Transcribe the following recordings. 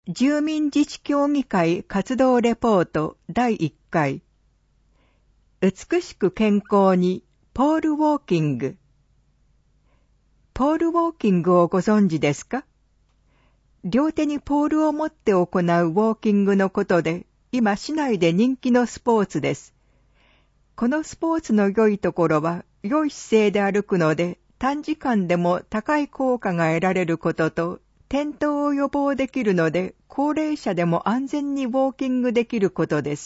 住民自治協議会活動レポート第1回。美しく健康にポールウォーキング。ポールウォーキングをご存知ですか？両手にポールを持って行うウォーキングのことで、今市内で人気のスポーツです。このスポーツの良いところは、良い姿勢で歩くので、短時間でも高い効果が得られることと、転倒を予防できるので、高齢者でも安全にウォーキングできることです。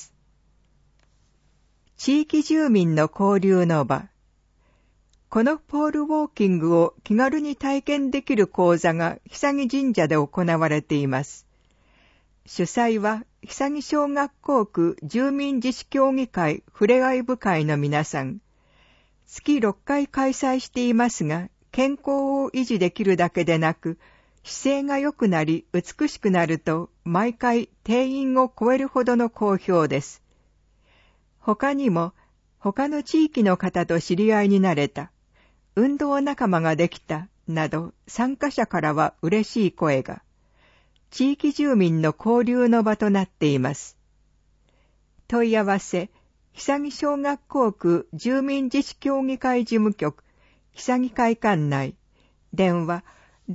地域住民の交流の場。このポールウォーキングを気軽に体験できる講座が久木神社で行われています。主催は久木小学校区住民自治協議会ふれあい部会の皆さん。月6回開催していますが、健康を維持できるだけでなく、姿勢が良くなり美しくなると毎回定員を超えるほどの好評です。他にも他の地域の方と知り合いになれた、運動仲間ができたなど参加者からは嬉しい声が、地域住民の交流の場となっています。問い合わせ、久木小学校区住民自治協議会事務局久木会館内、電話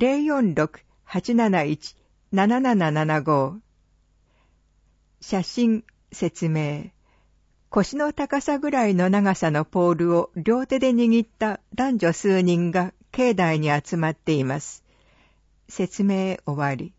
046-871-7775。写真、説明。腰の高さぐらいの長さのポールを両手で握った男女数人が境内に集まっています。説明終わり。